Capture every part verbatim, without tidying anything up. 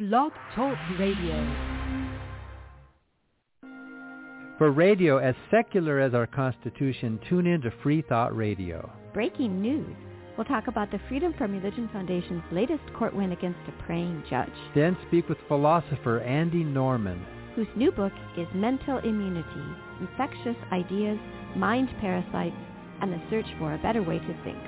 Blog Talk Radio. For radio as secular as our Constitution, tune in to Free Thought Radio. Breaking news. We'll talk about the Freedom from Religion Foundation's latest court win against a praying judge. Then speak with philosopher Andy Norman, whose new book is Mental Immunity, Infectious Ideas, Mind Parasites, and the Search for a Better Way to Think.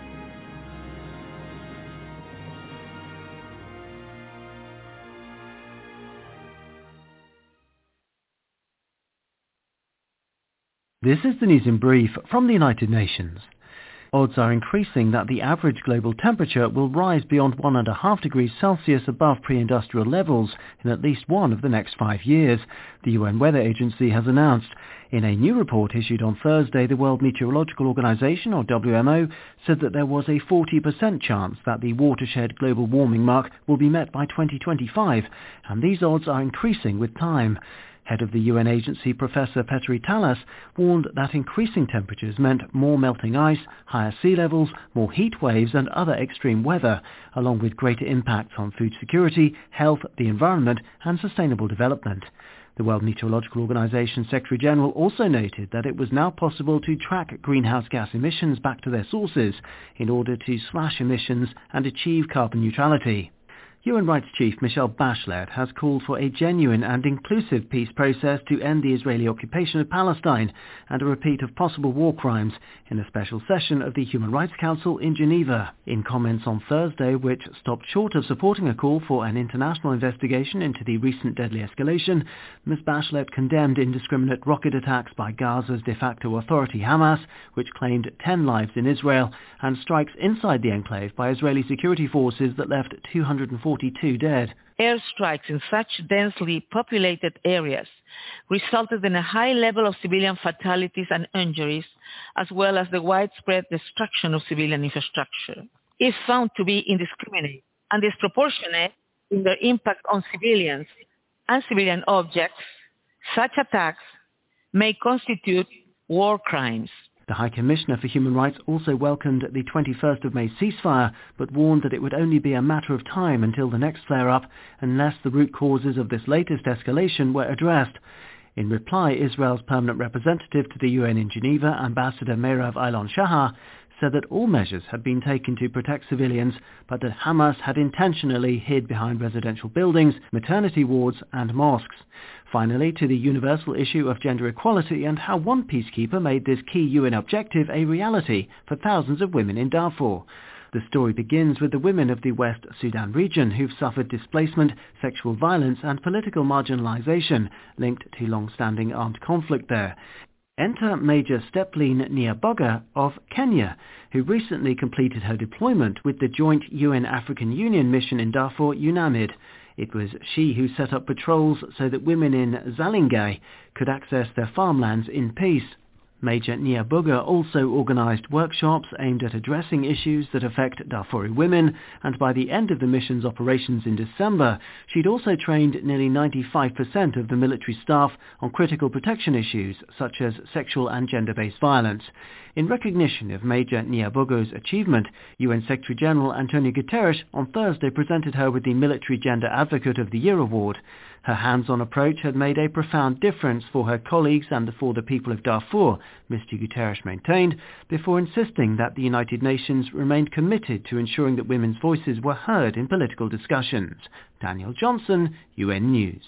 This is the news in brief from the United Nations. Odds are increasing that the average global temperature will rise beyond one and a half degrees Celsius above pre-industrial levels in at least one of the next five years, the U N Weather Agency has announced. In a new report issued on Thursday, the World Meteorological Organization, or W M O, said that there was a forty percent chance that the watershed global warming mark will be met by twenty twenty-five, and these odds are increasing with time. Head of the U N agency, Professor Petteri Talas, warned that increasing temperatures meant more melting ice, higher sea levels, more heat waves and other extreme weather, along with greater impacts on food security, health, the environment and sustainable development. The World Meteorological Organization Secretary General also noted that it was now possible to track greenhouse gas emissions back to their sources in order to slash emissions and achieve carbon neutrality. Human Rights Chief Michelle Bachelet has called for a genuine and inclusive peace process to end the Israeli occupation of Palestine and a repeat of possible war crimes in a special session of the Human Rights Council in Geneva. In comments on Thursday, which stopped short of supporting a call for an international investigation into the recent deadly escalation, Miz Bachelet condemned indiscriminate rocket attacks by Gaza's de facto authority Hamas, which claimed ten lives in Israel, and strikes inside the enclave by Israeli security forces that left two hundred forty-two dead. Airstrikes in such densely populated areas resulted in a high level of civilian fatalities and injuries, as well as the widespread destruction of civilian infrastructure. If found to be indiscriminate and disproportionate in their impact on civilians and civilian objects, such attacks may constitute war crimes. The High Commissioner for Human Rights also welcomed the twenty-first of May ceasefire, but warned that it would only be a matter of time until the next flare-up unless the root causes of this latest escalation were addressed. In reply, Israel's permanent representative to the U N in Geneva, Ambassador Meirav Eilon-Shahar, said that all measures had been taken to protect civilians, but that Hamas had intentionally hid behind residential buildings, maternity wards and mosques. Finally, to the universal issue of gender equality and how one peacekeeper made this key U N objective a reality for thousands of women in Darfur. The story begins with the women of the West Sudan region who've suffered displacement, sexual violence and political marginalization linked to long-standing armed conflict there. Enter Major Stepleen Nyaboga of Kenya, who recently completed her deployment with the joint U N African Union mission in Darfur, UNAMID. It was she who set up patrols so that women in Zalingai could access their farmlands in peace. Major Nyaboga also organised workshops aimed at addressing issues that affect Darfuri women, and by the end of the mission's operations in December, she'd also trained nearly ninety-five percent of the military staff on critical protection issues such as sexual and gender-based violence. In recognition of Major Nyaboga's achievement, U N Secretary-General Antonio Guterres on Thursday presented her with the Military Gender Advocate of the Year award. Her hands-on approach had made a profound difference for her colleagues and for the people of Darfur, Mister Guterres maintained, before insisting that the United Nations remained committed to ensuring that women's voices were heard in political discussions. Daniel Johnson, U N News.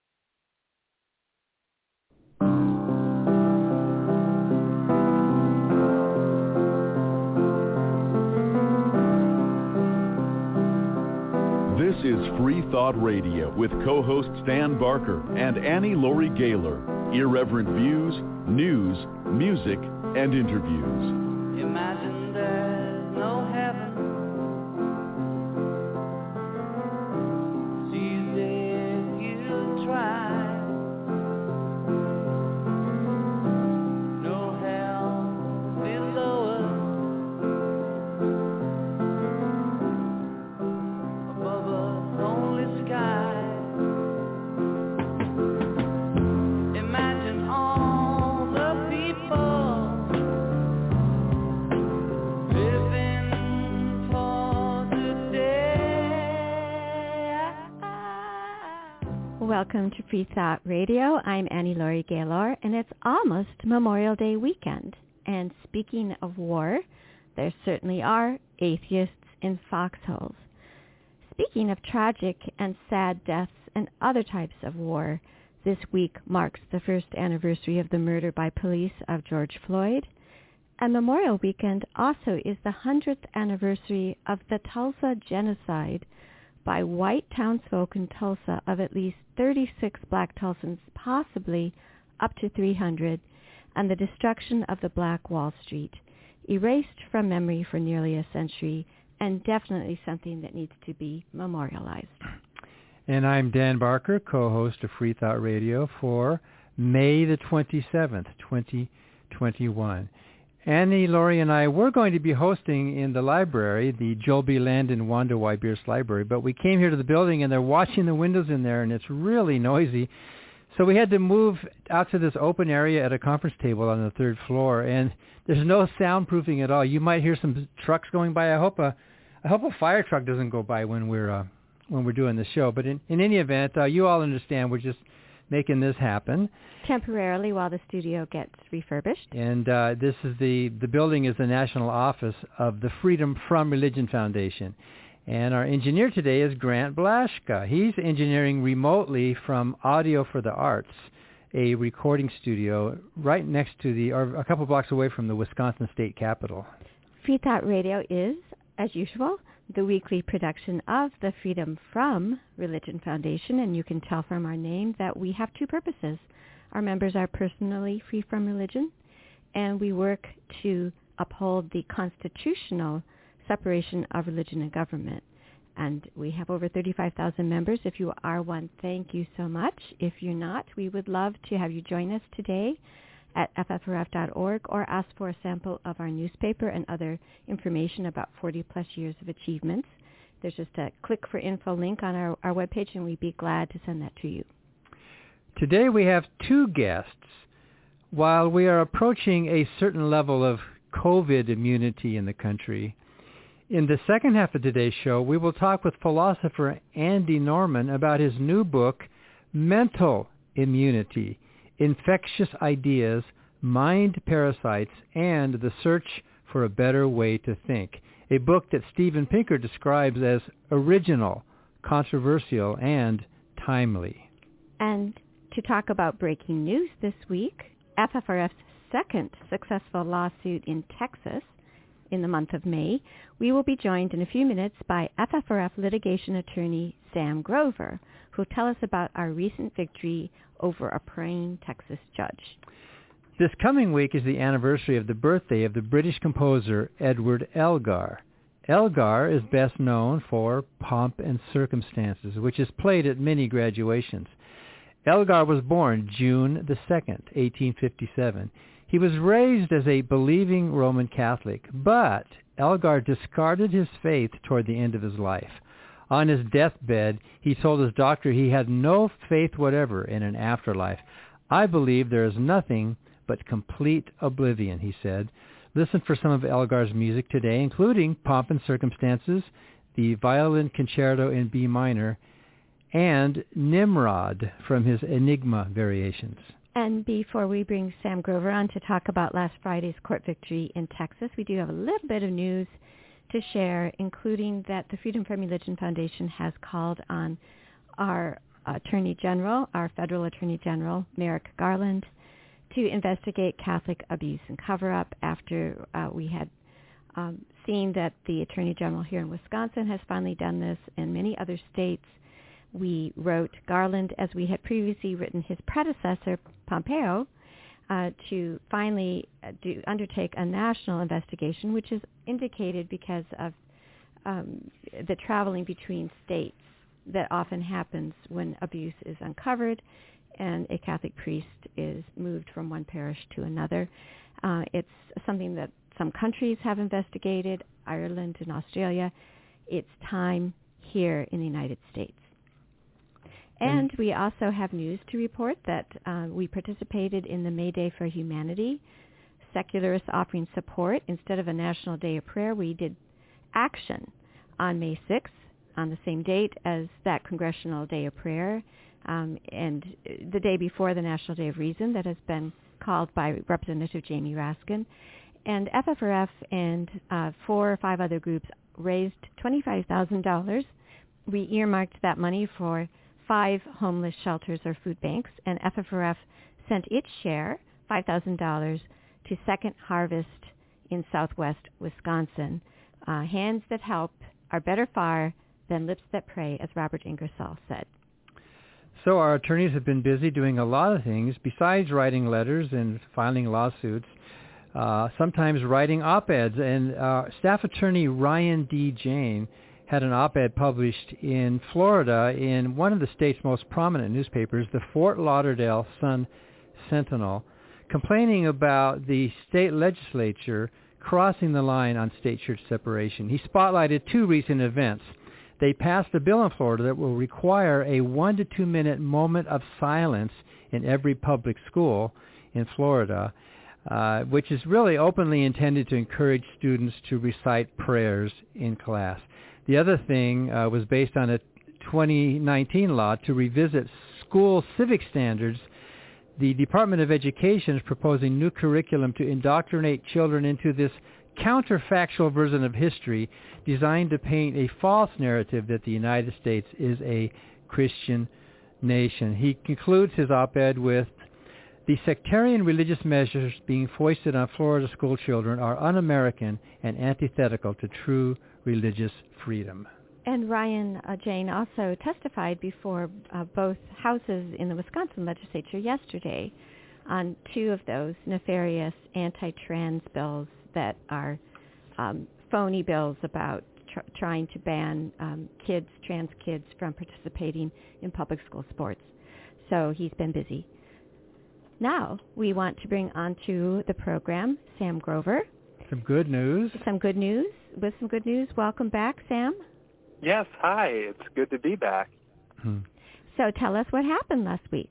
This is Free Thought Radio with co-host Stan Barker and Annie Laurie Gaylor. Irreverent views, news, music, and interviews. Imagine there's no heaven. See if you try. No hell below us. Above us only sky. Imagine all the people Welcome to Free Thought Radio. I'm Annie Laurie Gaylor, and it's almost Memorial Day weekend. And speaking of war, there certainly are atheists in foxholes. Speaking of tragic and sad deaths and other types of war, this week marks the first anniversary of the murder by police of George Floyd. And Memorial Weekend also is the hundredth anniversary of the Tulsa genocide by white townsfolk in Tulsa of at least thirty-six black Tulsans, possibly up to three hundred, and the destruction of the Black Wall Street, erased from memory for nearly a century, and definitely something that needs to be memorialized. And I'm Dan Barker, co-host of Free Thought Radio for May the twenty-seventh, twenty twenty-one. Annie, Laurie, and I were going to be hosting in the library, the Joel B. Landon Wanda Y. Bierce Library, but we came here to the building and they're watching the windows in there and it's really noisy. So we had to move out to this open area at a conference table on the third floor, and there's no soundproofing at all. You might hear some trucks going by. I hope a, I hope a fire truck doesn't go by when we're uh, when we're doing the show. But in, in any event, uh, you all understand we're just making this happen temporarily while the studio gets refurbished. And uh, this is the the building is the national office of the Freedom from Religion Foundation. And our engineer today is Grant Blashka. He's engineering remotely from Audio for the Arts, a recording studio right next to the, or a couple blocks away from the Wisconsin State Capitol. Free Thought Radio is, as usual, the weekly production of the Freedom from Religion Foundation, and you can tell from our name that we have two purposes. Our members are personally free from religion, and we work to uphold the constitutional separation of religion and government. And we have over thirty-five thousand members. If you are one, thank you so much. If you're not, we would love to have you join us today at F F R F dot org or ask for a sample of our newspaper and other information about forty plus years of achievements. There's just a click for info link on our, our webpage, and we'd be glad to send that to you. Today we have two guests. While we are approaching a certain level of COVID immunity in the country, in the second half of today's show, we will talk with philosopher Andy Norman about his new book, Mental Immunity, Infectious Ideas, Mind Parasites, and the Search for a Better Way to Think, a book that Steven Pinker describes as original, controversial, and timely. And to talk about breaking news this week, F F R F's second successful lawsuit in Texas in the month of May, we will be joined in a few minutes by F F R F litigation attorney Sam Grover, who will tell us about our recent victory over a praying Texas judge. This coming week is the anniversary of the birthday of the British composer Edward Elgar. Elgar is best known for Pomp and Circumstances, which is played at many graduations. Elgar was born June the second, eighteen fifty-seven. He was raised as a believing Roman Catholic, but Elgar discarded his faith toward the end of his life. On his deathbed, he told his doctor he had no faith whatever in an afterlife. I believe there is nothing but complete oblivion, he said. Listen for some of Elgar's music today, including Pomp and Circumstances, the Violin Concerto in B minor, and Nimrod from his Enigma variations. And before we bring Sam Grover on to talk about last Friday's court victory in Texas, we do have a little bit of news to share, including that the Freedom from Religion Foundation has called on our Attorney General, our federal Attorney General, Merrick Garland, to investigate Catholic abuse and cover-up after uh, we had um, seen that the Attorney General here in Wisconsin has finally done this, and many other states. We wrote Garland, as we had previously written his predecessor, Pompeo, uh, to finally do, undertake a national investigation, which is indicated because of um, the traveling between states that often happens when abuse is uncovered and a Catholic priest is moved from one parish to another. Uh, it's something that some countries have investigated, Ireland and Australia. It's time here in the United States. And we also have news to report that uh, we participated in the May Day for Humanity, secularists offering support. Instead of a National Day of Prayer, we did action on May sixth on the same date as that Congressional Day of Prayer, um, and the day before the National Day of Reason that has been called by Representative Jamie Raskin. And F F R F and uh, four or five other groups raised twenty-five thousand dollars. We earmarked that money for five homeless shelters or food banks, and F F R F sent its share, five thousand dollars, to Second Harvest in southwest Wisconsin. Uh, hands that help are better far than lips that pray, as Robert Ingersoll said. So our attorneys have been busy doing a lot of things besides writing letters and filing lawsuits, uh, sometimes writing op-eds. And uh, staff attorney Ryan D. Jane had an op-ed published in Florida in one of the state's most prominent newspapers, the Fort Lauderdale Sun-Sentinel, complaining about the state legislature crossing the line on state-church separation. He spotlighted two recent events. They passed a bill in Florida that will require a one to two minute moment of silence in every public school in Florida, uh, which is really openly intended to encourage students to recite prayers in class. The other thing uh, was based on a twenty nineteen law to revisit school civic standards. The Department of Education is proposing new curriculum to indoctrinate children into this counterfactual version of history designed to paint a false narrative that the United States is a Christian nation. He concludes his op-ed with, "The sectarian religious measures being foisted on Florida school children are un-American and antithetical to true religious freedom." And Ryan uh, Jane also testified before uh, both houses in the Wisconsin legislature yesterday on two of those nefarious anti-trans bills that are um, phony bills about tr- trying to ban um, kids, trans kids, from participating in public school sports. So he's been busy. Now we want to bring onto the program Sam Grover. Some good news. Some good news. With some good news, welcome back, Sam. Yes, hi. It's good to be back. Hmm. So tell us what happened last week.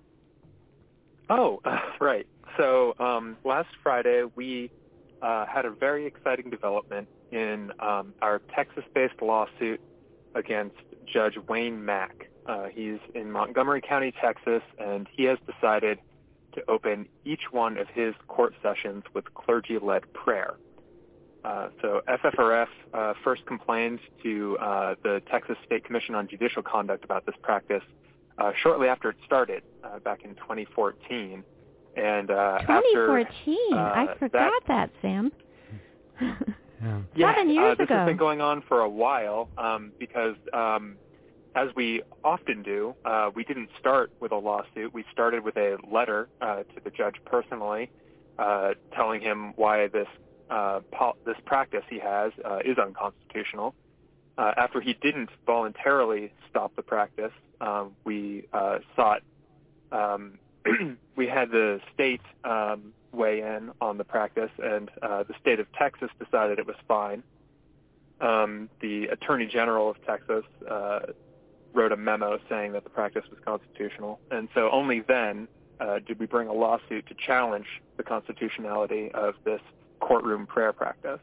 Oh, uh, right. So um, last Friday, we uh, had a very exciting development in um, our Texas-based lawsuit against Judge Wayne Mack. Uh, he's in Montgomery County, Texas, and he has decided to open each one of his court sessions with clergy-led prayer. Uh, so F F R F uh, first complained to uh, the Texas State Commission on Judicial Conduct about this practice uh, shortly after it started uh, back in twenty fourteen. And uh, twenty fourteen, after, uh, I forgot that, that Sam. yeah, yeah Seven years uh, this ago. has been going on for a while um, because, um, as we often do, uh, we didn't start with a lawsuit. We started with a letter uh, to the judge personally, uh, telling him why this Uh, pol- this practice he has uh, is unconstitutional. Uh, after he didn't voluntarily stop the practice, um, we uh, sought, um, we had the state um, weigh in on the practice, and uh, the state of Texas decided it was fine. Um, the Attorney General of Texas uh, wrote a memo saying that the practice was constitutional, and so only then uh, did we bring a lawsuit to challenge the constitutionality of this courtroom prayer practice.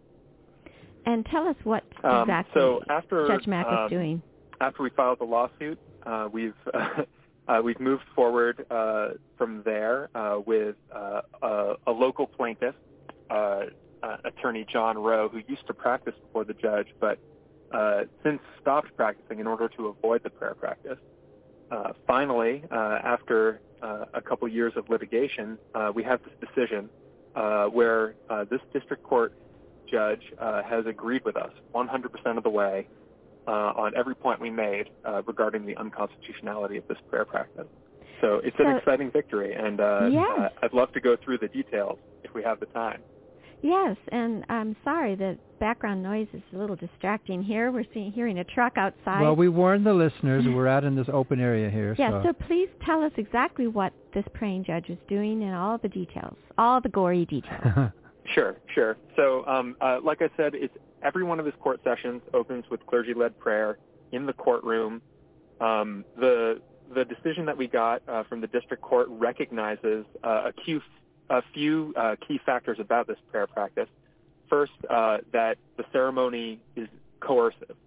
And tell us what um, exactly so after, Judge Mack um, is doing. After we filed the lawsuit, uh, we've uh, uh, we've moved forward uh, from there uh, with uh, a, a local plaintiff, uh, uh, Attorney John Rowe, who used to practice before the judge, but uh, since stopped practicing in order to avoid the prayer practice. Uh, finally, uh, after uh, a couple years of litigation, uh, we have this decision Uh, where uh, this district court judge uh, has agreed with us one hundred percent of the way uh, on every point we made uh, regarding the unconstitutionality of this prayer practice. So it's so, an exciting victory, and uh, yes. uh, I'd love to go through the details if we have the time. Yes, and I'm sorry that background noise is a little distracting here. We're seeing, hearing a truck outside. Well, we warned the listeners. We're out in this open area here. Yeah, so. so please tell us exactly what this praying judge is doing and all the details, all the gory details. Sure, sure. So um, uh, like I said, it's every one of his court sessions opens with clergy-led prayer in the courtroom. Um, the the decision that we got uh, from the district court recognizes uh, a few, a few uh, key factors about this prayer practice. First, uh, that the ceremony is coercive.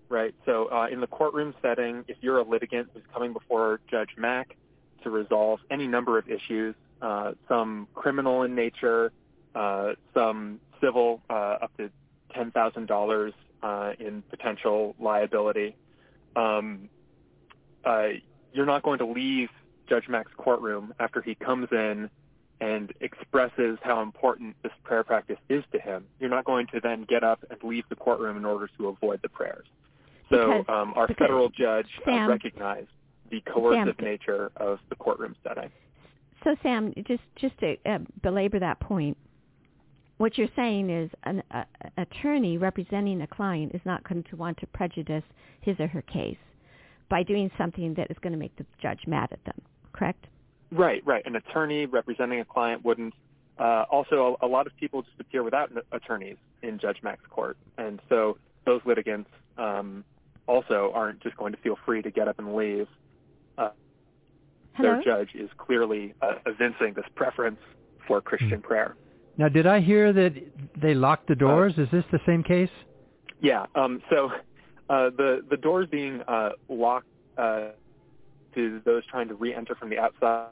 right? So uh, in the courtroom setting, if you're a litigant who's coming before Judge Mack to resolve any number of issues, uh, some criminal in nature, uh, some civil, uh, up to ten thousand dollars uh, in potential liability, um, uh, you're not going to leave Judge Mack's courtroom after he comes in and expresses how important this prayer practice is to him. You're not going to then get up and leave the courtroom in order to avoid the prayers. So because, um, our federal judge Sam, uh, recognized the coercive Sam, nature of the courtroom setting. So, Sam, just, just to uh, belabor that point, what you're saying is an uh, attorney representing a client is not going to want to prejudice his or her case by doing something that is going to make the judge mad at them, correct? Right, right. An attorney representing a client wouldn't. Uh, also, a, a lot of people just appear without attorneys in Judge Mack's court, and so those litigants um, also aren't just going to feel free to get up and leave. Uh, their judge is clearly uh, evincing this preference for Christian prayer. Now, did I hear that they locked the doors? Uh, is this the same case? Yeah. Um, so uh, the the doors being uh, locked uh, to those trying to re-enter from the outside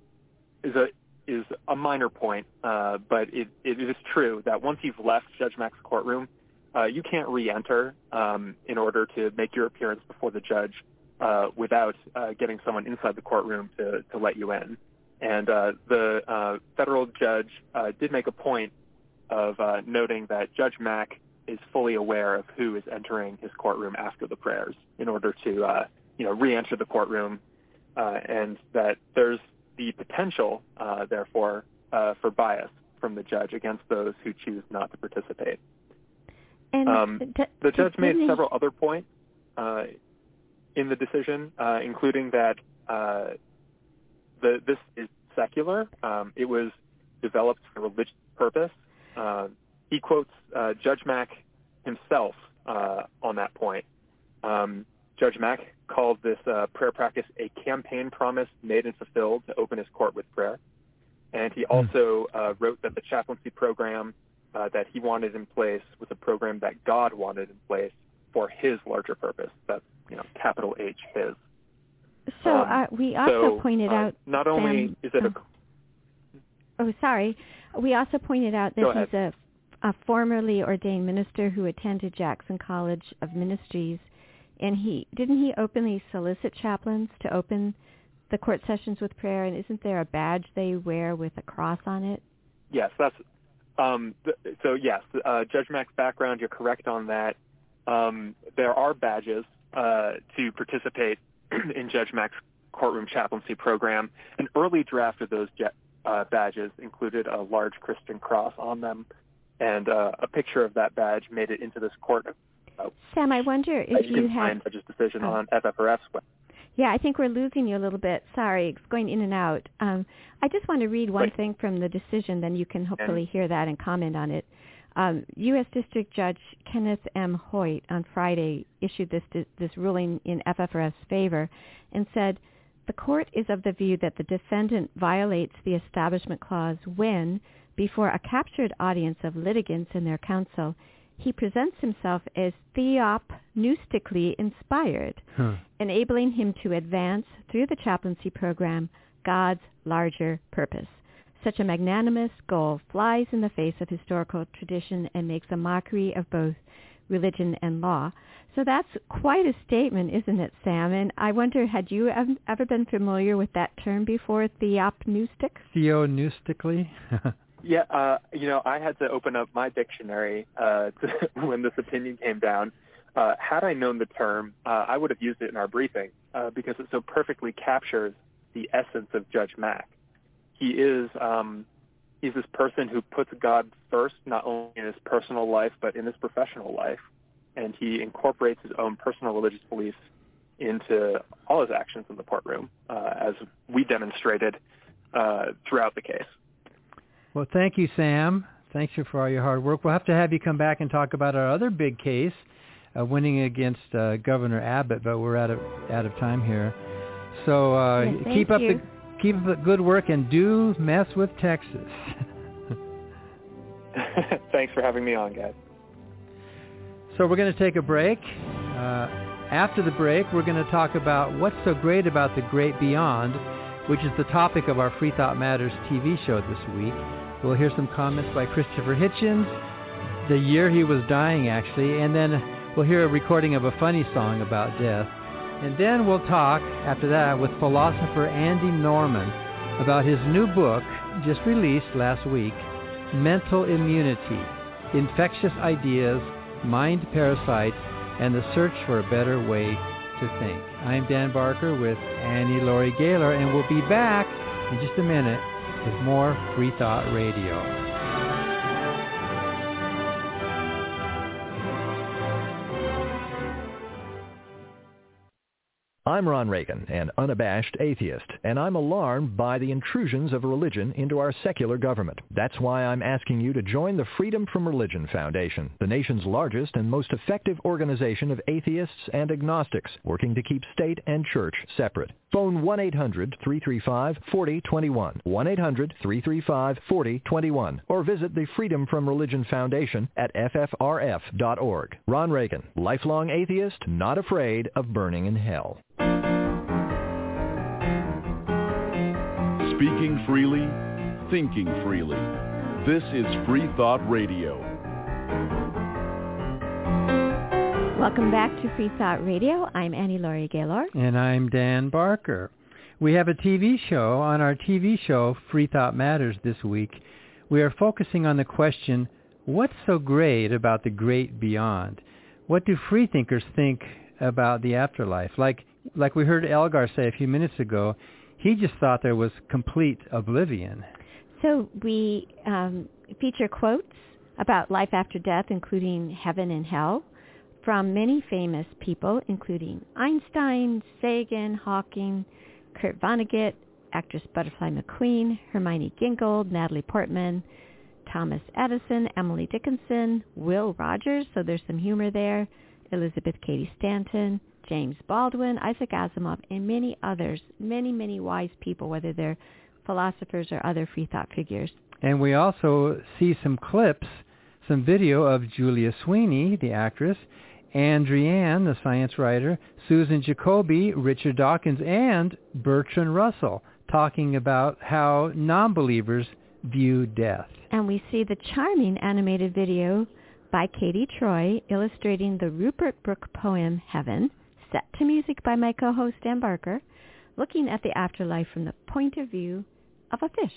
is a is a minor point, uh, but it, it is true that once you've left Judge Mack's courtroom, uh, you can't re-enter um, in order to make your appearance before the judge uh, without uh, getting someone inside the courtroom to, to let you in. And uh, the uh, federal judge uh, did make a point of uh, noting that Judge Mack is fully aware of who is entering his courtroom after the prayers in order to, uh, you know, re-enter the courtroom, uh, and that there's the potential, uh, therefore, uh, for bias from the judge against those who choose not to participate. And um, d- the judge made he... several other points uh, in the decision, uh, including that uh, the, this is secular. Um, it was developed for religious purpose. Uh, he quotes uh, Judge Mack himself uh, on that point. Um, Judge Mack called this uh, prayer practice a campaign promise made and fulfilled to open his court with prayer. And he also uh, wrote that the chaplaincy program uh, that he wanted in place was a program that God wanted in place for his larger purpose. That's, you know, capital H, his. So um, uh, we also so, pointed uh, out... Not only Sam, is it a... Oh, sorry. We also pointed out that he's a, a formerly ordained minister who attended Jackson College of Ministries. And he didn't he openly solicit chaplains to open the court sessions with prayer? And isn't there a badge they wear with a cross on it? Yes, that's um, th- so. Yes, uh, Judge Mack's background. You're correct on that. Um, there are badges uh, to participate in Judge Mack's courtroom chaplaincy program. An early draft of those je- uh, badges included a large Christian cross on them, and uh, a picture of that badge made it into this court. Uh, Sam, I wonder if you you can have... find Judge's decision oh. on F F R F's website. Yeah, I think we're losing you a little bit. Sorry, it's going in and out. Um, I just want to read one Wait. thing from the decision, then you can hopefully and, hear that and comment on it. Um, U S District Judge Kenneth M. Hoyt on Friday issued this this ruling in F F R F's favor and said, the court is of the view that the defendant violates the Establishment Clause when, before a captured audience of litigants and their counsel, he presents himself as theopneustically inspired, huh. enabling him to advance through the chaplaincy program God's larger purpose. Such a magnanimous goal flies in the face of historical tradition and makes a mockery of both religion and law. So that's quite a statement, isn't it, Sam? And I wonder, had you ever been familiar with that term before, theopneustic? Theopneustically? Yeah, uh, you know, I had to open up my dictionary uh, to, when this opinion came down. Uh, had I known the term, uh, I would have used it in our briefing uh, because it so perfectly captures the essence of Judge Mack. He is um, he's this person who puts God first, not only in his personal life, but in his professional life. And he incorporates his own personal religious beliefs into all his actions in the courtroom, uh, as we demonstrated uh, throughout the case. Well, thank you, Sam. Thanks for all your hard work. We'll have to have you come back and talk about our other big case, uh, winning against uh, Governor Abbott, but we're out of out of time here. So uh, yes, keep up you. the keep up the good work and do mess with Texas. Thanks for having me on, guys. So we're going to take a break. Uh, Uh, after the break, we're going to talk about what's so great about the great beyond, which is the topic of our Free Thought Matters T V show this week. We'll hear some comments by Christopher Hitchens, the year he was dying actually, and then we'll hear a recording of a funny song about death. And then we'll talk, after that, with philosopher Andy Norman about his new book, just released last week, Mental Immunity, Infectious Ideas, Mind Parasites, and the Search for a Better Way to Think. I'm Dan Barker with Annie Laurie Gaylor, and we'll be back in just a minute with more Free Thought Radio. I'm Ron Reagan, an unabashed atheist, and I'm alarmed by the intrusions of religion into our secular government. That's why I'm asking you to join the Freedom from Religion Foundation, the nation's largest and most effective organization of atheists and agnostics, working to keep state and church separate. Phone one eight hundred, three three five, four zero two one, one eight hundred, three three five, four zero two one, or visit the Freedom from Religion Foundation at f f r f dot org. Ron Reagan, lifelong atheist, not afraid of burning in hell. Speaking freely, thinking freely. This is Free Thought Radio. Welcome back to Free Thought Radio. I'm Annie Laurie Gaylor. And I'm Dan Barker. We have a T V show. On our T V show, Free Thought Matters, this week, we are focusing on the question, what's so great about the great beyond? What do freethinkers think about the afterlife? Like, like we heard Elgar say a few minutes ago, he just thought there was complete oblivion. So we um, feature quotes about life after death, including heaven and hell, from many famous people, including Einstein, Sagan, Hawking, Kurt Vonnegut, actress Butterfly McQueen, Hermione Gingold, Natalie Portman, Thomas Edison, Emily Dickinson, Will Rogers, so there's some humor there, Elizabeth Cady Stanton, James Baldwin, Isaac Asimov, and many others, many, many wise people, whether they're philosophers or other free thought figures. And we also see some clips, some video of Julia Sweeney, the actress, Andrianne, the science writer, Susan Jacoby, Richard Dawkins, and Bertrand Russell talking about how non-believers view death. And we see the charming animated video by Katie Troy illustrating the Rupert Brooke poem Heaven, set to music by my co-host Dan Barker, looking at the afterlife from the point of view of a fish.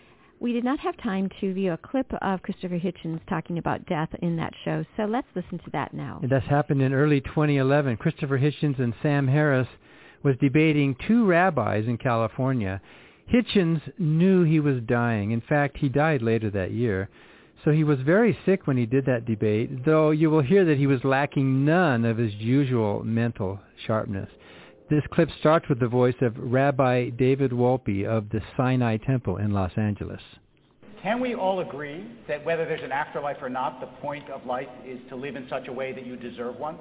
We did not have time to view a clip of Christopher Hitchens talking about death in that show, so let's listen to that now. And that's happened in early twenty eleven. Christopher Hitchens and Sam Harris was debating two rabbis in California. Hitchens knew he was dying. In fact, he died later that year. So he was very sick when he did that debate, though you will hear that he was lacking none of his usual mental sharpness. This clip starts with the voice of Rabbi David Wolpe of the Sinai Temple in Los Angeles. Can we all agree that whether there's an afterlife or not, the point of life is to live in such a way that you deserve one?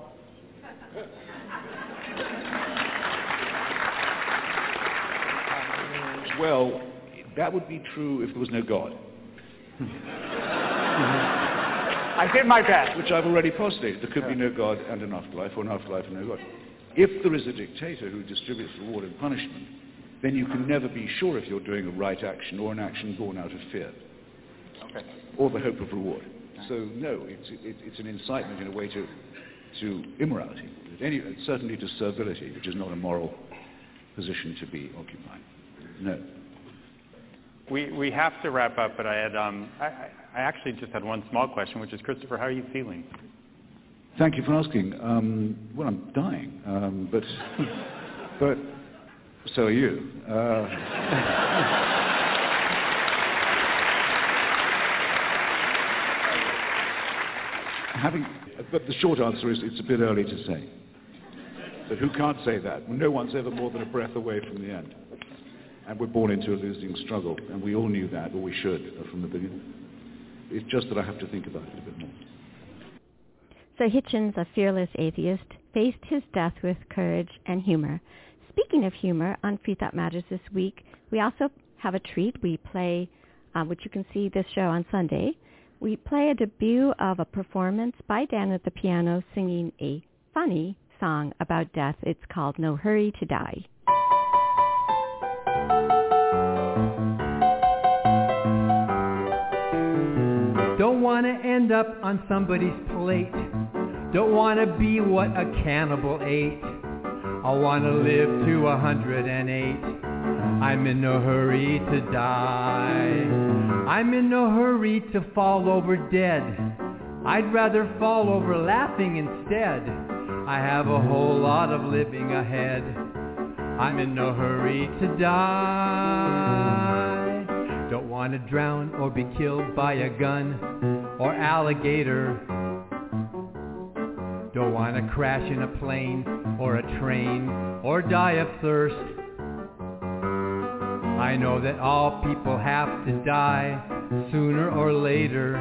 Well, that would be true if there was no God. I did my best. Which I've already postulated. There could be no God and an afterlife, or an afterlife and no God. If there is a dictator who distributes reward and punishment, then you can never be sure if you're doing a right action or an action born out of fear. Okay. Or the hope of reward. So no, it's, it, it's an incitement in a way to, to immorality, any, certainly to servility, which is not a moral position to be occupying. No. We we have to wrap up, but I had um I, I actually just had one small question, which is, Christopher, how are you feeling? Thank you for asking. Um, well, I'm dying, um, but but so are you. Uh, having, but the short answer is it's a bit early to say. But who can't say that? No one's ever more than a breath away from the end. And we're born into a losing struggle, and we all knew that, or we should, from the beginning. It's just that I have to think about it a bit more. So Hitchens, a fearless atheist, faced his death with courage and humor. Speaking of humor, on Free Thought Matters this week, we also have a treat. We play, um, which you can see this show on Sunday, we play a debut of a performance by Dan at the piano singing a funny song about death. It's called No Hurry to Die. Don't want to end up on somebody's plate. Don't want to be what a cannibal ate. I want to live to a hundred and eight. I'm in no hurry to die. I'm in no hurry to fall over dead. I'd rather fall over laughing instead. I have a whole lot of living ahead. I'm in no hurry to die. Don't want to drown or be killed by a gun or alligator. Don't want to crash in a plane or a train or die of thirst. I know that all people have to die sooner or later.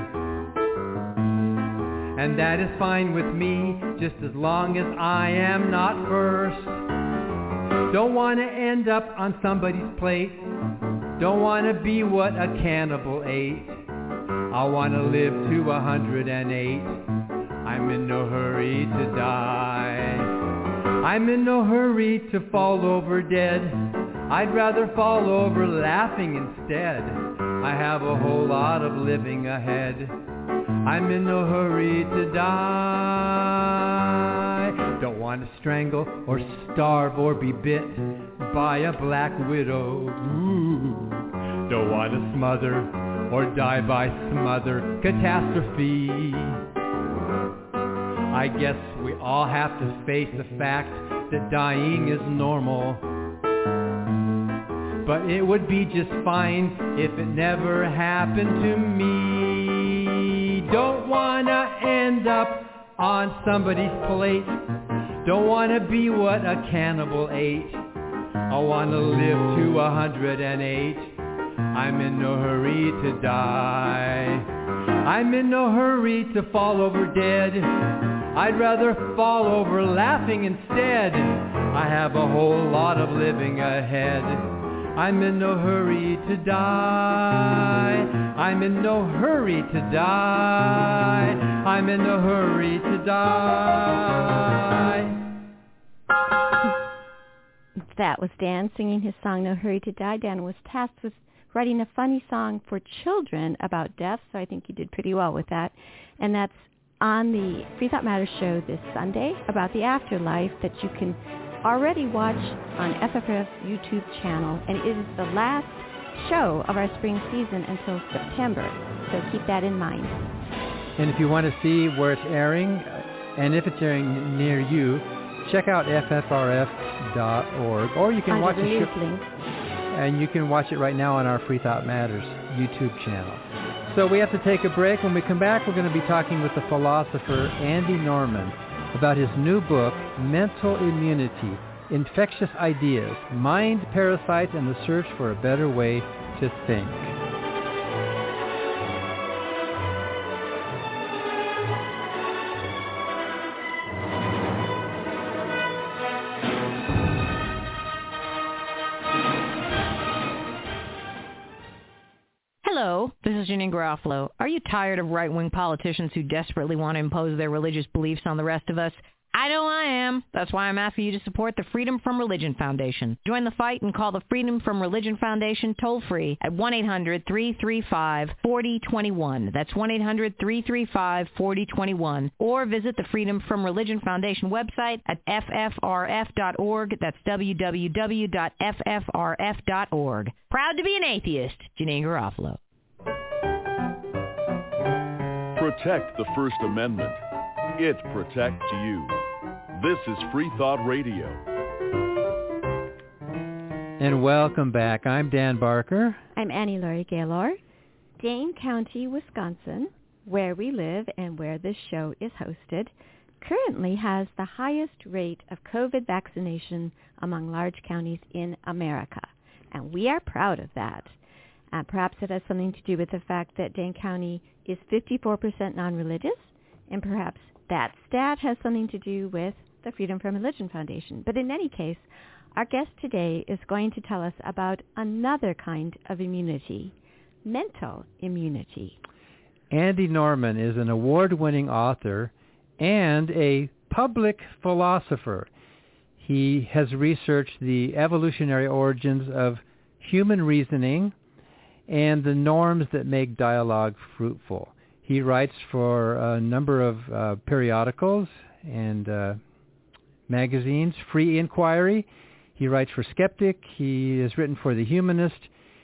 And that is fine with me, just as long as I am not first. Don't want to end up on somebody's plate. Don't want to be what a cannibal ate. I want to live to a hundred and eight. I'm in no hurry to die. I'm in no hurry to fall over dead. I'd rather fall over laughing instead. I have a whole lot of living ahead. I'm in no hurry to die. Don't want to strangle or starve or be bit by a black widow. Ooh. Don't want to smother or die by smother catastrophe. I guess we all have to face the fact that dying is normal. But it would be just fine if it never happened to me. Don't wanna end up on somebody's plate. Don't wanna be what a cannibal ate. I wanna live to a hundred and eight. I'm in no hurry to die. I'm in no hurry to fall over dead. I'd rather fall over laughing instead. I have a whole lot of living ahead. I'm in no hurry to die. I'm in no hurry to die. I'm in no hurry to die. That was Dan singing his song, No Hurry to Die. Dan was tasked with writing a funny song for children about death, so I think he did pretty well with that. And that's on the Free Thought Matters show this Sunday about the afterlife that you can already watch on F F R F's YouTube channel. And it is the last show of our spring season until September, so keep that in mind. And if you want to see where it's airing, and if it's airing near you, check out F F R F dot org, or you can Under watch the the news show. link. And you can watch it right now on our Free Thought Matters YouTube channel. So we have to take a break. When we come back, we're going to be talking with the philosopher Andy Norman about his new book, Mental Immunity, Infectious Ideas, Mind Parasites and the Search for a Better Way to Think. Hello, this is Janine Garofalo. Are you tired of right-wing politicians who desperately want to impose their religious beliefs on the rest of us? I know I am. That's why I'm asking you to support the Freedom From Religion Foundation. Join the fight and call the Freedom From Religion Foundation toll-free at one eight hundred three three five four zero two one. That's one eight hundred three three five four zero two one. Or visit the Freedom From Religion Foundation website at F F R F dot org. That's w w w dot F F R F dot org. Proud to be an atheist, Janine Garofalo. Protect the First Amendment. It protects you. This is Free Thought Radio. And welcome back. I'm Dan Barker. I'm Annie Laurie Gaylor. Dane County, Wisconsin, where we live and where this show is hosted, currently has the highest rate of COVID vaccination among large counties in America. And we are proud of that. Uh, perhaps it has something to do with the fact that Dane County is fifty-four percent non-religious, and perhaps that stat has something to do with the Freedom From Religion Foundation. But in any case, our guest today is going to tell us about another kind of immunity, mental immunity. Andy Norman is an award-winning author and a public philosopher. He has researched the evolutionary origins of human reasoning and the norms that make dialogue fruitful. He writes for a number of uh, periodicals and uh, magazines, Free Inquiry. He writes for Skeptic. He has written for The Humanist.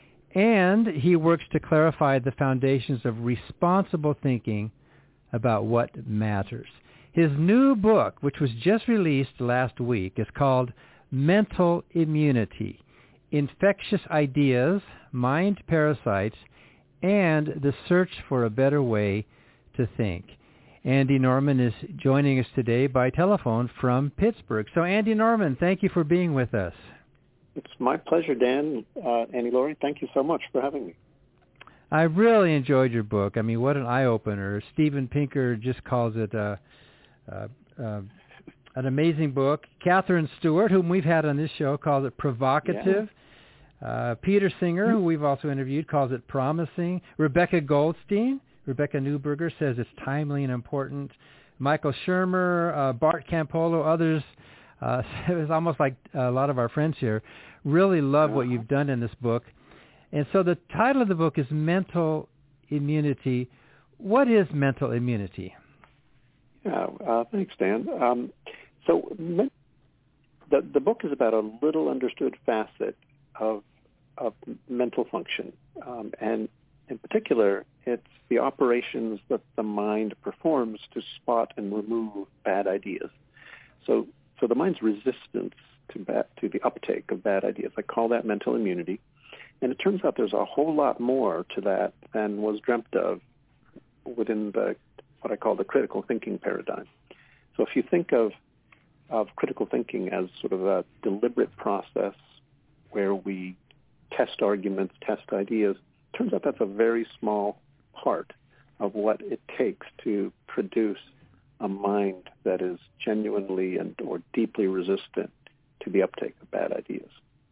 And he works to clarify the foundations of responsible thinking about what matters. His new book, which was just released last week, is called Mental Immunity: Infectious Ideas, Mind Parasites, and the Search for a Better Way to Think. Andy Norman is joining us today by telephone from Pittsburgh. So Andy Norman, thank you for being with us. It's my pleasure, Dan. Uh, Annie Laurie, thank you so much for having me. I really enjoyed your book. I mean, what an eye-opener. Steven Pinker just calls it a, a, a, an amazing book. Catherine Stewart, whom we've had on this show, calls it provocative. Yeah. Uh, Peter Singer, who we've also interviewed, calls it promising. Rebecca Goldstein, Rebecca Newberger, says it's timely and important. Michael Shermer, uh, Bart Campolo, others. Uh, it was almost like a lot of our friends here really love what you've done in this book. And so the title of the book is Mental Immunity. What is mental immunity? Yeah, uh, thanks, Dan. Um, so me- the, the book is about a little understood facet of, of mental function. Um, and in particular, it's the operations that the mind performs to spot and remove bad ideas. So So the mind's resistance to bad, to the uptake of bad ideas, I call that mental immunity. And it turns out there's a whole lot more to that than was dreamt of within the what I call the critical thinking paradigm. So if you think of of critical thinking as sort of a deliberate process where we test arguments, test ideas, it turns out that's a very small part of what it takes to produce a mind that is genuinely and or deeply resistant to the uptake of bad ideas.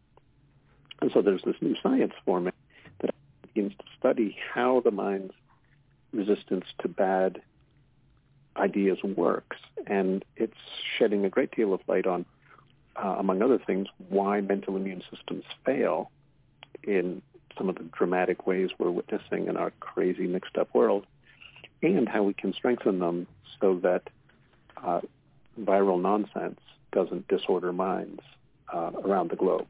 And so there's this new science forming that begins to study how the mind's resistance to bad ideas works. And it's shedding a great deal of light on, uh, among other things, why mental immune systems fail in some of the dramatic ways we're witnessing in our crazy mixed-up world, and how we can strengthen them so that uh, viral nonsense doesn't disorder minds uh, around the globe.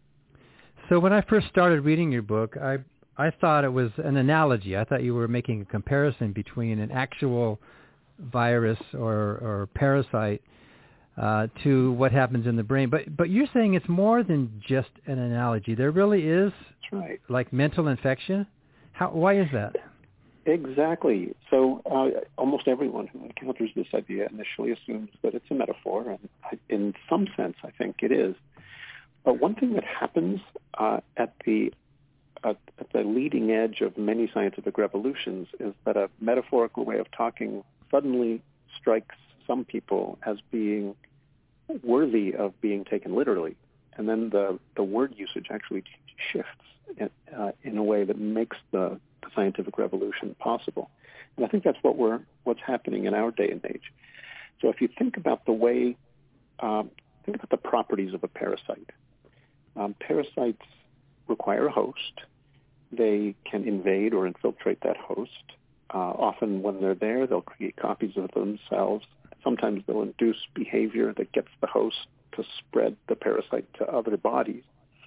So when I first started reading your book, I I thought it was an analogy. I thought you were making a comparison between an actual virus or, or parasite uh, to what happens in the brain. But but you're saying it's more than just an analogy. There really is, That's right, like mental infection. How? Why is that? Exactly. So uh, almost everyone who encounters this idea initially assumes that it's a metaphor, and I, in some sense, I think it is. But one thing that happens uh, at the uh, at the leading edge of many scientific revolutions is that a metaphorical way of talking suddenly strikes some people as being worthy of being taken literally, and then the, the word usage actually shifts in, uh, in a way that makes the, the scientific revolution possible. And I think that's what we're what's happening in our day and age. So if you think about the way, um, think about the properties of a parasite. Um, parasites require a host. They can invade or infiltrate that host. Uh, often when they're there, they'll create copies of themselves. Sometimes they'll induce behavior that gets the host to spread the parasite to other bodies.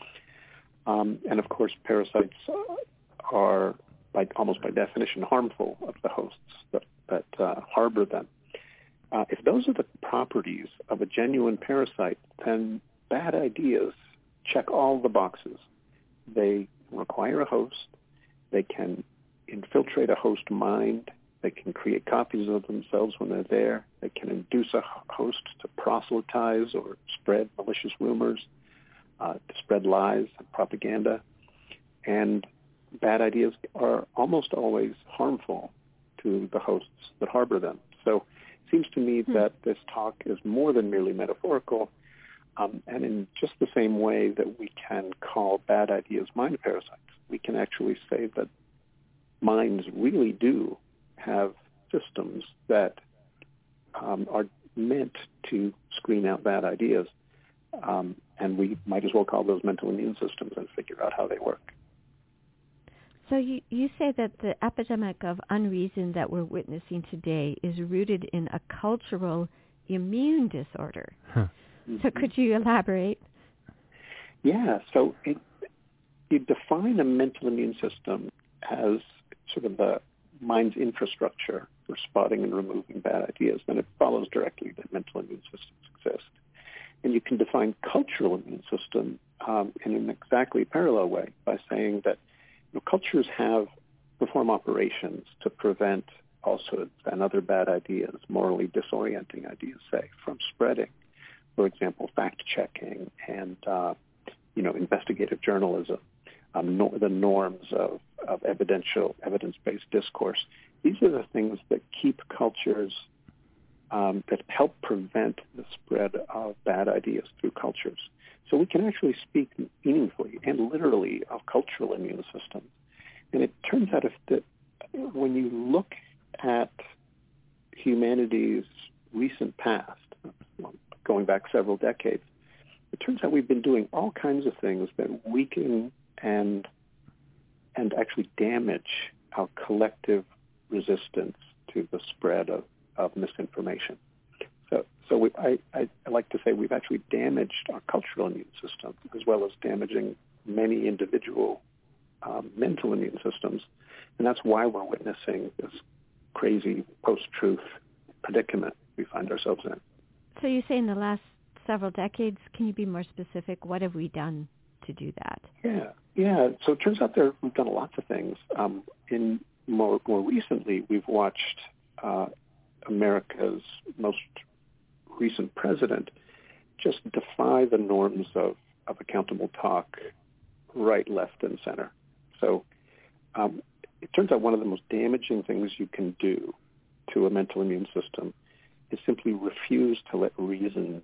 Um, and of course, parasites are, by, almost by definition, harmful of the hosts that, that uh, harbor them. Uh, if those are the properties of a genuine parasite, then bad ideas check all the boxes. They require a host. They can infiltrate a host mind. They can create copies of themselves when they're there. They can induce a host to proselytize or spread malicious rumors, uh, to spread lies and propaganda. And bad ideas are almost always harmful to the hosts that harbor them. So it seems to me hmm. that this talk is more than merely metaphorical. Um, and in just the same way that we can call bad ideas mind parasites, we can actually say that minds really do have systems that um, are meant to screen out bad ideas. Um, and we might as well call those mental immune systems and figure out how they work. So you, you say that the epidemic of unreason that we're witnessing today is rooted in a cultural immune disorder. Huh. So could you elaborate? Yeah, so it, you define a mental immune system as sort of the mind's infrastructure for spotting and removing bad ideas, then it follows directly that mental immune systems exist. And you can define cultural immune system um, in an exactly parallel way by saying that you know, cultures have perform operations to prevent falsehoods and other bad ideas, morally disorienting ideas, say, from spreading. For example, fact-checking and uh, you know, investigative journalism, um, no, the norms of, of evidential, evidence-based discourse. These are the things that keep cultures, um, that help prevent the spread of bad ideas through cultures. So we can actually speak meaningfully and literally of cultural immune systems. And it turns out if that when you look at humanity's recent past, going back several decades, it turns out we've been doing all kinds of things that weaken and and actually damage our collective resistance to the spread of, of misinformation. So, so we, I, I, I like to say we've actually damaged our cultural immune system as well as damaging many individual um, mental immune systems, and that's why we're witnessing this crazy post-truth predicament we find ourselves in. So you say in the last several decades, can you be more specific? What have we done to do that? Yeah, yeah. So it turns out there we've done lots of things. Um, in more, more recently, we've watched uh, America's most recent president just defy the norms of, of accountable talk, right, left, and center. So um, it turns out one of the most damaging things you can do to a mental immune system is simply refuse to let reasons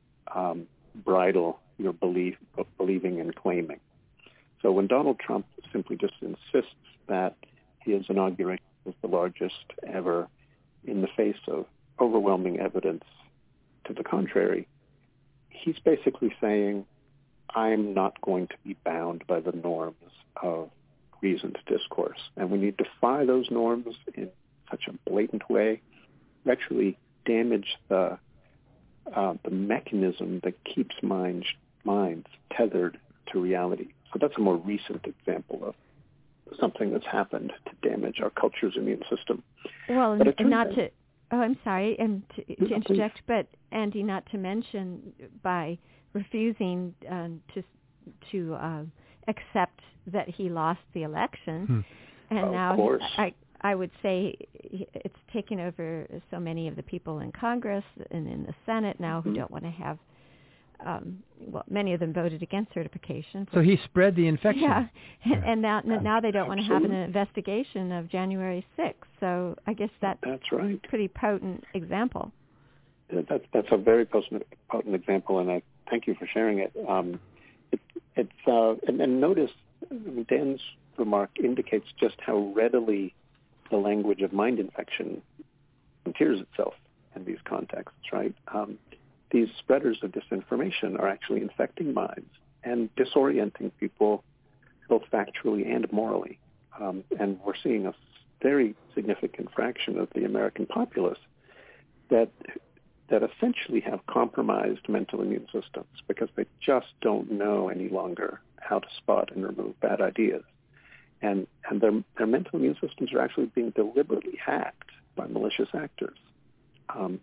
um, bridle your belief, believing and claiming. So when Donald Trump simply just insists that his inauguration was the largest ever in the face of overwhelming evidence to the contrary, he's basically saying, I'm not going to be bound by the norms of reasoned discourse. And when you defy those norms in such a blatant way, you actually damage the uh, the mechanism that keeps minds, minds tethered to reality. So that's a more recent example of something that's happened to damage our culture's immune system. Well, and, and not out, to, oh, I'm sorry, and to, to no, interject, please. but Andy, not to mention by refusing uh, to to uh, accept that he lost the election, hmm. and of now course. He, I I would say it's taken over so many of the people in Congress and in the Senate now who mm-hmm. don't want to have. Um, well, many of them voted against certification. So he spread the infection. Yeah, and, and now now they don't want to have an Absolutely. investigation of January sixth. So I guess that's, that's right. a pretty potent example. That's that's a very potent, potent example, and I thank you for sharing it. Um, it it's uh, and, and notice I mean, Dan's remark indicates just how readily the language of mind infection volunteers itself in these contexts, right? Um, these spreaders of disinformation are actually infecting minds and disorienting people both factually and morally. Um, and we're seeing a very significant fraction of the American populace that that essentially have compromised mental immune systems because they just don't know any longer how to spot and remove bad ideas. And and their their mental immune systems are actually being deliberately hacked by malicious actors. Um,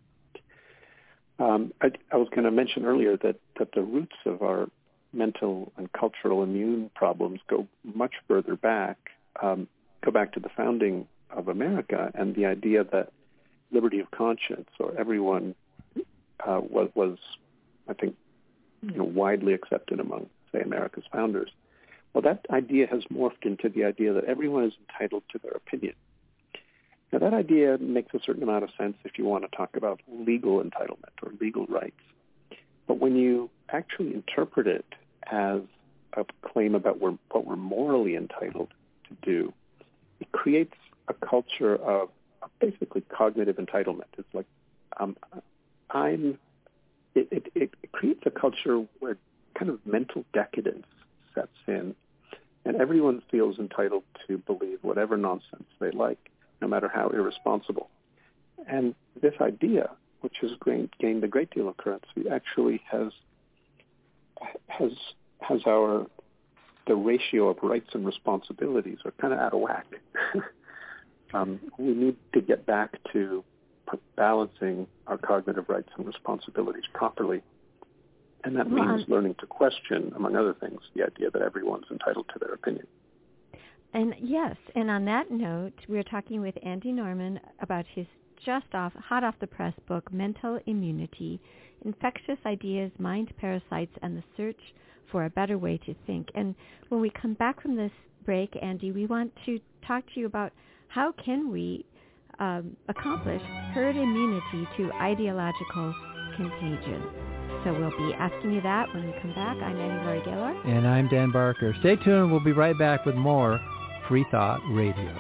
um, I, I was going to mention earlier that, that the roots of our mental and cultural immune problems go much further back, um, go back to the founding of America and the idea that liberty of conscience, or everyone uh, was, was, I think, you know, widely accepted among, say, America's founders. Well, that idea has morphed into the idea that everyone is entitled to their opinion. Now, that idea makes a certain amount of sense if you want to talk about legal entitlement or legal rights. But when you actually interpret it as a claim about what we're morally entitled to do, it creates a culture of basically cognitive entitlement. It's like, um, I'm, it, it, it creates a culture where kind of mental decadence sets in, and everyone feels entitled to believe whatever nonsense they like, no matter how irresponsible. And this idea, which has gained, gained a great deal of currency, actually has has has our the ratio of rights and responsibilities are kind of out of whack. um, we need to get back to balancing our cognitive rights and responsibilities properly. And that well, means um, learning to question, among other things, the idea that everyone's entitled to their opinion. And yes, and on that note, we are talking with Andy Norman about his just off, hot off the press book, Mental Immunity, Infectious Ideas, Mind Parasites, and the Search for a Better Way to Think. And when we come back from this break, Andy, we want to talk to you about how can we um, accomplish herd immunity to ideological contagion. So we'll be asking you that when we come back. I'm Annie Laurie Gaylor. And I'm Dan Barker. Stay tuned. We'll be right back with more Free Thought Radio.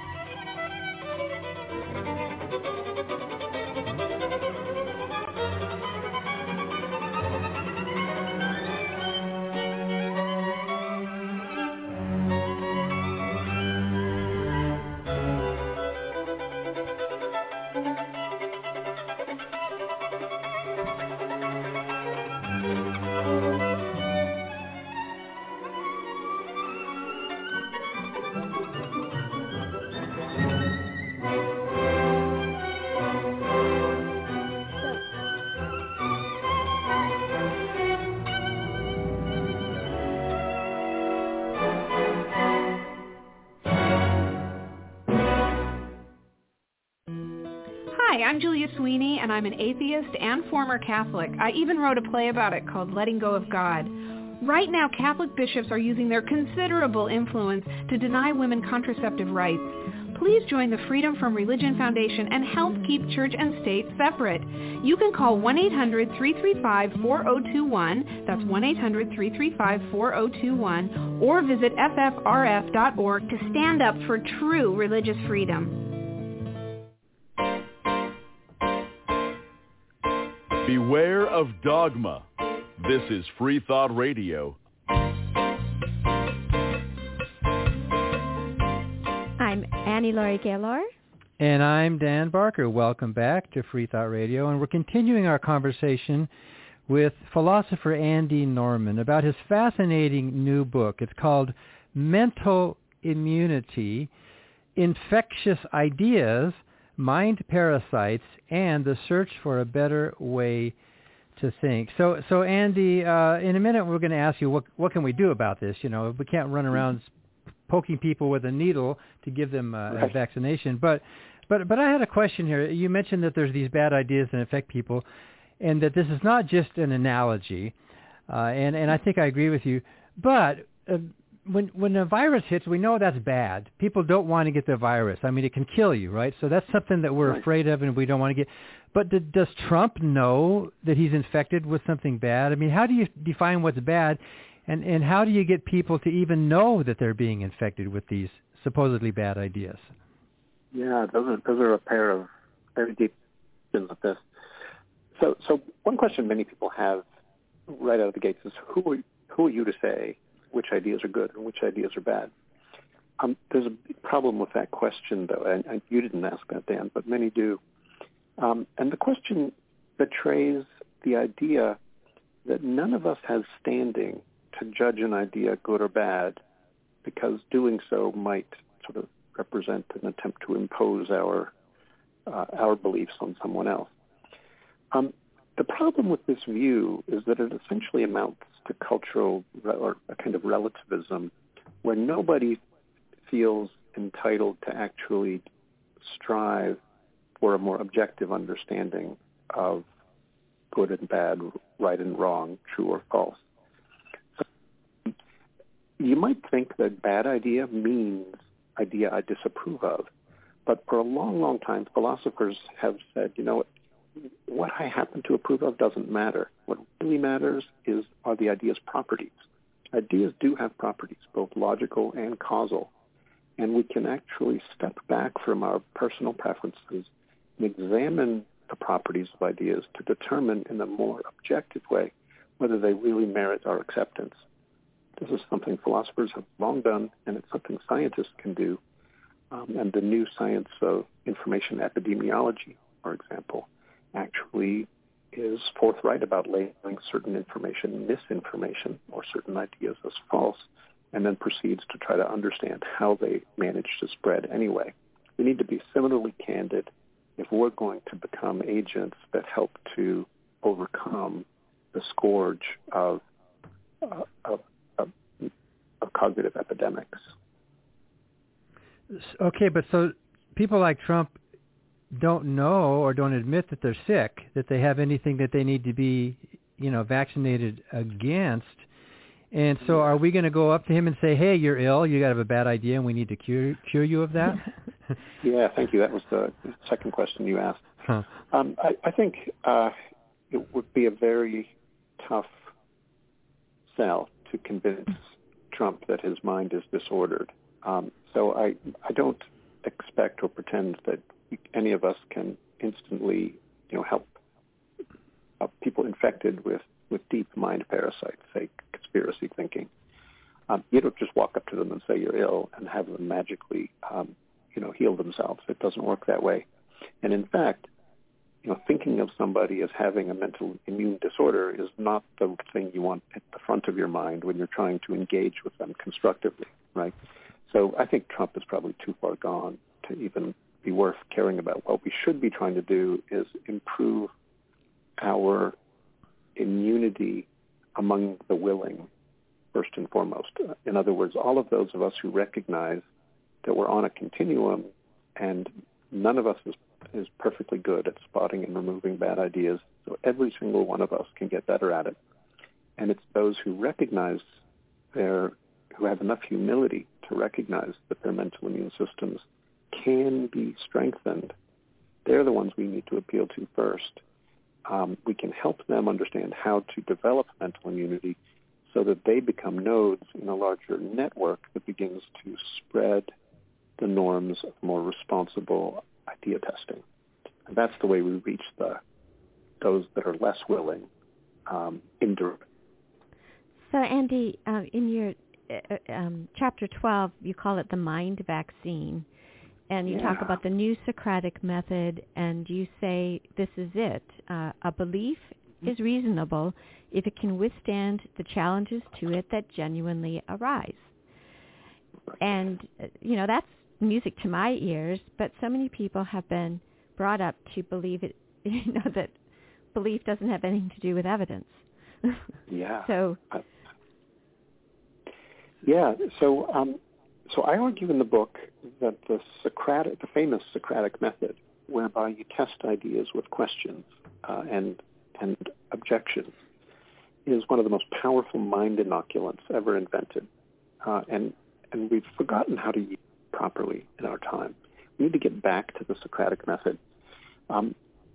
I'm Julia Sweeney, and I'm an atheist and former Catholic. I even wrote a play about it called Letting Go of God. Right now, Catholic bishops are using their considerable influence to deny women contraceptive rights. Please join the Freedom from Religion Foundation and help keep church and state separate. You can call one eight hundred, three three five, four zero two one, that's one eight hundred, three three five, four zero two one, or visit f f r f dot org to stand up for true religious freedom. Beware of dogma. This is Free Thought Radio. I'm Annie Laurie Gaylor. And I'm Dan Barker. Welcome back to Free Thought Radio. And we're continuing our conversation with philosopher Andy Norman about his fascinating new book. It's called Mental Immunity, Infectious Ideas, Mind Parasites, and the Search for a Better Way to Think. So, so Andy, uh, in a minute we're going to ask you what what can we do about this. You know, we can't run around poking people with a needle to give them uh, right. a vaccination. But, but, but I had a question here. You mentioned that there's these bad ideas that affect people, and that this is not just an analogy. Uh, and and I think I agree with you. But uh, When when a virus hits, we know that's bad. People don't want to get the virus. I mean, it can kill you, right? So that's something that we're right. afraid of and we don't want to get. But did, does Trump know that he's infected with something bad? I mean, how do you define what's bad? And, and how do you get people to even know that they're being infected with these supposedly bad ideas? Yeah, those are, those are a pair of very deep questions of this. So, so one question many people have right out of the gates is, who are, who are you to say which ideas are good and which ideas are bad? Um, there's a big problem with that question, though, and, and you didn't ask that, Dan, but many do. Um, and the question betrays the idea that none of us has standing to judge an idea good or bad, because doing so might sort of represent an attempt to impose our uh, our beliefs on someone else. Um, the problem with this view is that it essentially amounts to cultural or a kind of relativism where nobody feels entitled to actually strive for a more objective understanding of good and bad, right and wrong, true or false. So you might think that bad idea means idea I disapprove of, but for a long, long time, philosophers have said, you know, what I happen to approve of doesn't matter. What really matters is are the idea's properties. Ideas do have properties, both logical and causal, and we can actually step back from our personal preferences and examine the properties of ideas to determine in a more objective way whether they really merit our acceptance. This is something philosophers have long done, and it's something scientists can do. Um, and the new science of information epidemiology, for example, actually is forthright about labeling certain information misinformation or certain ideas as false, and then proceeds to try to understand how they manage to spread anyway. We need to be similarly candid if we're going to become agents that help to overcome the scourge of, uh, of, of, of cognitive epidemics. Okay, but so people like Trump don't know or don't admit that they're sick, that they have anything that they need to be, you know, vaccinated against. And so are we going to go up to him and say, hey, you're ill, you have a bad idea, and we need to cure, cure you of that? Yeah, thank you. That was the second question you asked. Huh. Um, I, I think uh, it would be a very tough sell to convince Trump that his mind is disordered. Um, so I, I don't expect or pretend that any of us can instantly, you know, help uh, people infected with, with deep mind parasites, say conspiracy thinking. Um, you don't just walk up to them and say you're ill and have them magically, um, you know, heal themselves. It doesn't work that way. And in fact, you know, thinking of somebody as having a mental immune disorder is not the thing you want at the front of your mind when you're trying to engage with them constructively, right? So I think Trump is probably too far gone to even be worth caring about. What we should be trying to do is improve our immunity among the willing, first and foremost. In other words, all of those of us who recognize that we're on a continuum and none of us is, is perfectly good at spotting and removing bad ideas, so every single one of us can get better at it. And it's those who recognize their, who have enough humility to recognize that their mental immune systems can be strengthened. They're the ones we need to appeal to first. Um, we can help them understand how to develop mental immunity so that they become nodes in a larger network that begins to spread the norms of more responsible idea testing. And that's the way we reach the those that are less willing, um, indirect. So, Andy, uh, in your uh, um, chapter twelve, you call it the mind vaccine. And you yeah. talk about the new Socratic method, and you say this is it. Uh, a belief is reasonable if it can withstand the challenges to it that genuinely arise. And, uh, you know, that's music to my ears, but so many people have been brought up to believe it, you know, that belief doesn't have anything to do with evidence. Yeah. So. Uh, yeah, so... Um, So I argue in the book that the Socratic, the famous Socratic method, whereby you test ideas with questions uh, and and objections, is one of the most powerful mind inoculants ever invented, uh, and and we've forgotten how to use it properly in our time. We need to get back to the Socratic method, um,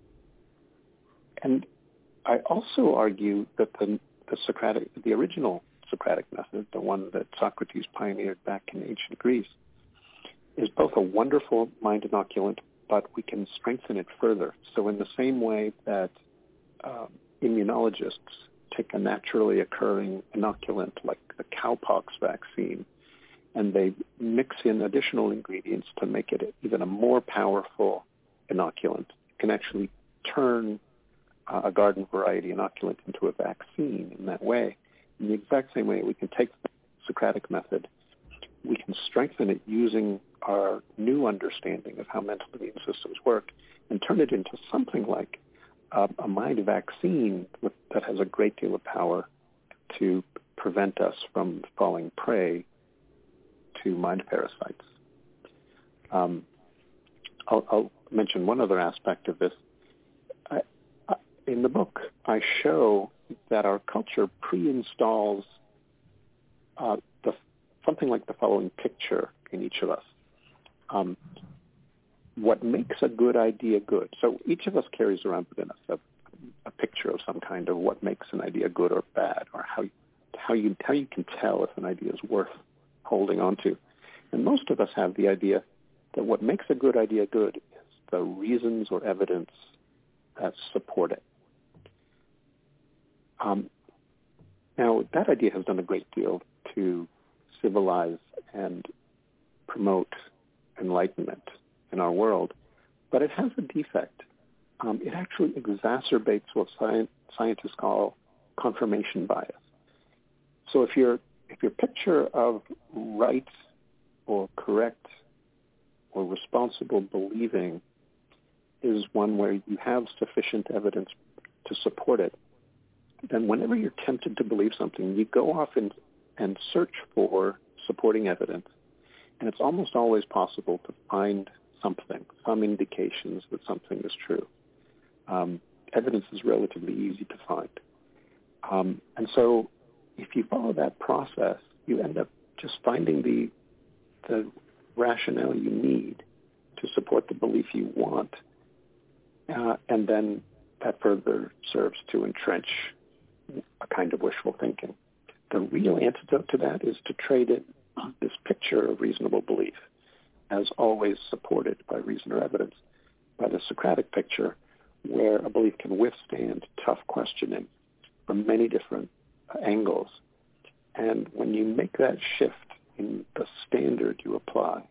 and I also argue that the the Socratic, the original Socratic method, the one that Socrates pioneered back in ancient Greece, is both a wonderful mind inoculant, but we can strengthen it further. So in the same way that uh, immunologists take a naturally occurring inoculant like the cowpox vaccine, and they mix in additional ingredients to make it even a more powerful inoculant, it can actually turn uh, a garden variety inoculant into a vaccine in that way. In the exact same way, we can take the Socratic method, we can strengthen it using our new understanding of how mental immune systems work and turn it into something like uh, a mind vaccine with, that has a great deal of power to prevent us from falling prey to mind parasites. Um, I'll, I'll mention one other aspect of this. I, I, in the book, I show that our culture pre-installs uh, the, something like the following picture in each of us. Um, what makes a good idea good? So each of us carries around within us a, a picture of some kind of what makes an idea good or bad, or how how you how you can tell if an idea is worth holding on to. And most of us have the idea that what makes a good idea good is the reasons or evidence that support it. Um, now, that idea has done a great deal to civilize and promote enlightenment in our world, but it has a defect. Um, it actually exacerbates what science, scientists call confirmation bias. So if your if your picture of right or correct or responsible believing is one where you have sufficient evidence to support it, then whenever you're tempted to believe something, you go off and, and search for supporting evidence. And it's almost always possible to find something, some indications that something is true. Um, evidence is relatively easy to find. Um, and so if you follow that process, you end up just finding the, the rationale you need to support the belief you want. Uh, and then that further serves to entrench a kind of wishful thinking. The real antidote to that is to trade it, this picture of reasonable belief, as always supported by reason or evidence, by the Socratic picture, where a belief can withstand tough questioning from many different angles. And when you make that shift in the standard you apply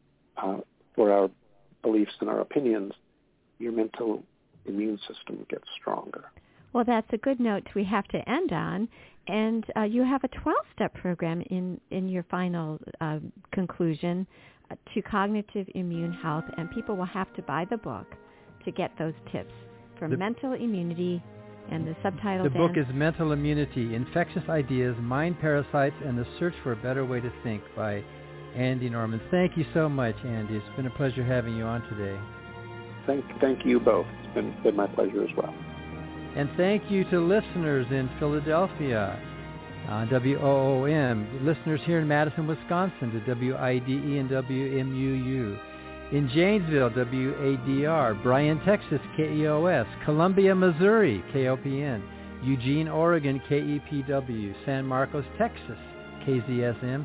uh, for our beliefs and our opinions, your mental immune system gets stronger. Well, that's a good note we have to end on. And uh, you have a twelve-step program in, in your final uh, conclusion uh, to cognitive immune health, and people will have to buy the book to get those tips for the, mental immunity. And the subtitle The then, book is Mental Immunity, Infectious Ideas, Mind Parasites, and the Search for a Better Way to Think by Andy Norman. Thank you so much, Andy. It's been a pleasure having you on today. Thank, thank you both. It's been, been my pleasure as well. And thank you to listeners in Philadelphia on W O O M, listeners here in Madison, Wisconsin to W I D E and W M U U, in Janesville, W A D R, Bryan, Texas, K E O S, Columbia, Missouri, K O P N, Eugene, Oregon, K E P W, San Marcos, Texas, K Z S M,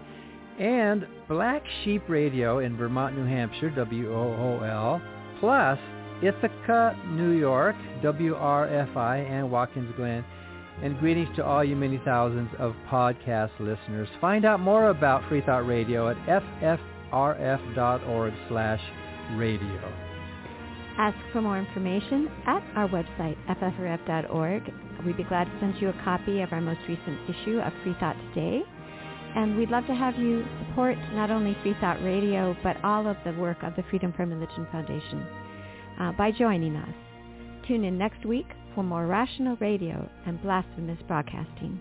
and Black Sheep Radio in Vermont, New Hampshire, W O O L, plus Ithaca, New York, W R F I, and Watkins Glen. And greetings to all you many thousands of podcast listeners. Find out more about Free Thought Radio at f f r f dot org slash radio. Ask for more information at our website, f f r f dot org. We'd be glad to send you a copy of our most recent issue of Free Thought Today. And we'd love to have you support not only Free Thought Radio, but all of the work of the Freedom from Religion Foundation uh, by joining us. Tune in next week for more rational radio and blasphemous broadcasting.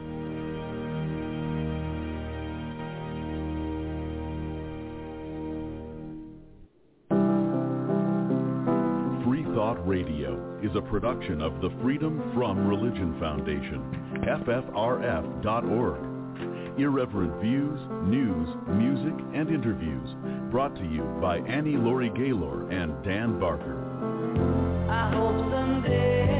Free Thought Radio is a production of the Freedom from Religion Foundation, f f r f dot org. Irreverent views, news, music, and interviews brought to you by Annie Laurie Gaylor and Dan Barker. I hope someday